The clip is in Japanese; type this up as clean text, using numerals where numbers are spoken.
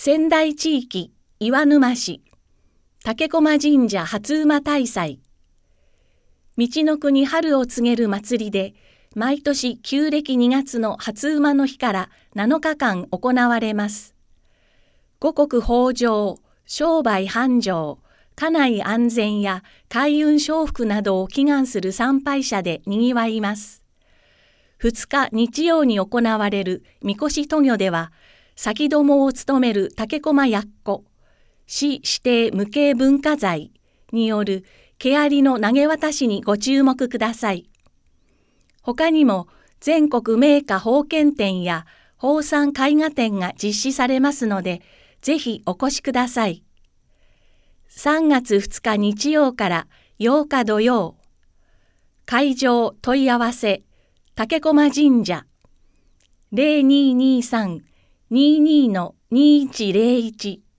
仙台地域岩沼市竹駒神社初馬大祭。道の国春を告げる祭りで、毎年旧暦2月の初馬の日から7日間行われます。五穀豊穣、商売繁盛、家内安全や開運招福などを祈願する参拝者でにぎわいます。2日日曜に行われるみこし渡御では、先友を務める竹駒奴、市指定無形文化財による毛槍の投げ渡しにご注目ください。他にも全国銘菓宝剣展や宝山絵画展が実施されますので、ぜひお越しください。3月2日日曜から8日土曜。会場問い合わせ竹駒神社 0223-22-2101